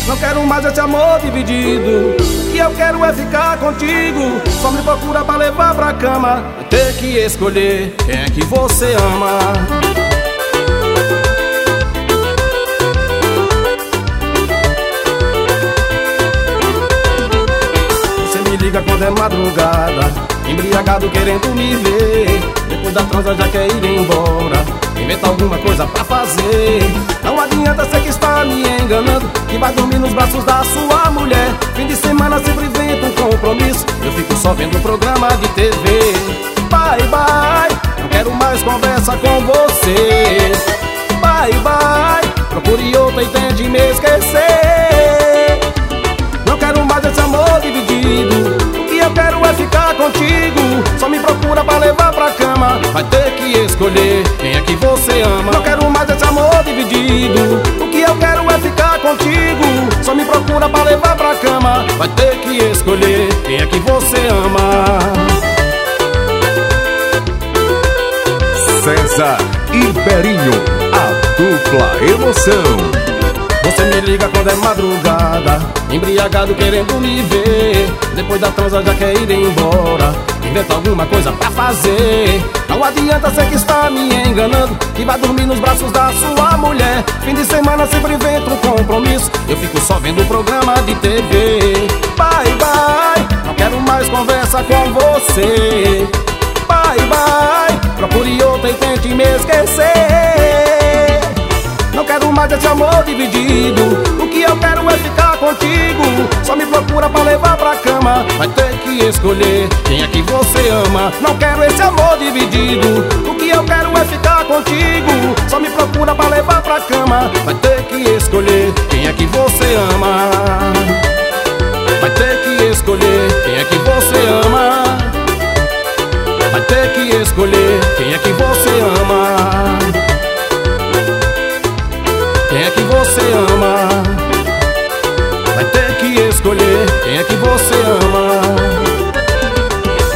Não quero mais esse amor dividido. O que eu quero é ficar contigo. Só me procura pra levar pra cama. Vai ter que escolher quem é que você ama. Liga quando é madrugada, embriagado querendo me ver. Depois da transa já quer ir embora, inventa alguma coisa pra fazer. Não adianta ser que está me enganando, que vai dormir nos braços da sua mulher. Fim de semana sempre inventa um compromisso, eu fico só vendo um programa de TV. Bye, bye, não quero mais conversa com você. Bye, bye, procure outra e tente me esquecer. Não quero mais esse amor dividido. O que eu quero é ficar contigo. Só me procura pra levar pra cama. Vai ter que escolher quem é que você ama. Não quero mais esse amor dividido. O que eu quero é ficar contigo. Só me procura pra levar pra cama. Vai ter que escolher quem é que você ama. César e Berinho, a dupla emoção. Você me liga quando é madrugada, embriagado querendo me ver. Depois da transa já quer ir embora, inventa alguma coisa pra fazer. Não adianta ser que está me enganando, que vai dormir nos braços da sua mulher. Fim de semana sempre inventa um compromisso, eu fico só vendo um programa de TV. Bye, bye, não quero mais conversa com você. Bye, bye, procure outra e tente me esquecer. Não quero mais esse amor dividido. O que eu quero é ficar contigo. Só me procura pra levar pra cama. Vai ter que escolher quem é que você ama. Não quero esse amor dividido. O que eu quero é ficar contigo. Só me procura pra levar pra cama. Vai ter que escolher quem é que você ama. Vai ter que escolher quem é que você ama. Vai ter que escolher quem é que você ama. Quem é que você ama? Vai ter que escolher quem é que você ama.